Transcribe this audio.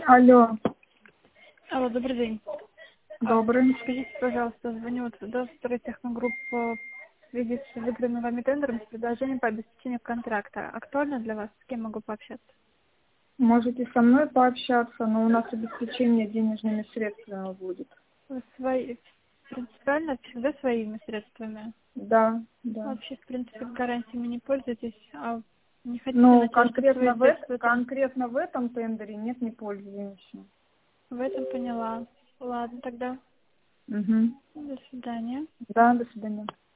Алло, Алло, добрый день. добрый. Скажите, пожалуйста, звоню вот до второй техногрупп в связи с выигранным вами тендером с предложением по обеспечению контракта. Актуально для вас? С кем могу пообщаться? Можете со мной пообщаться, но у нас обеспечение денежными средствами будет. Вы принципиально всегда своими средствами. Да, да. Вообще, в принципе, гарантиями не пользуетесь, а не хотите Ну, начать что-то свое делать в этом? конкретно в этом тендере нет, не пользуемся. В этом поняла. Ладно, тогда. Угу. До свидания. Да, до свидания.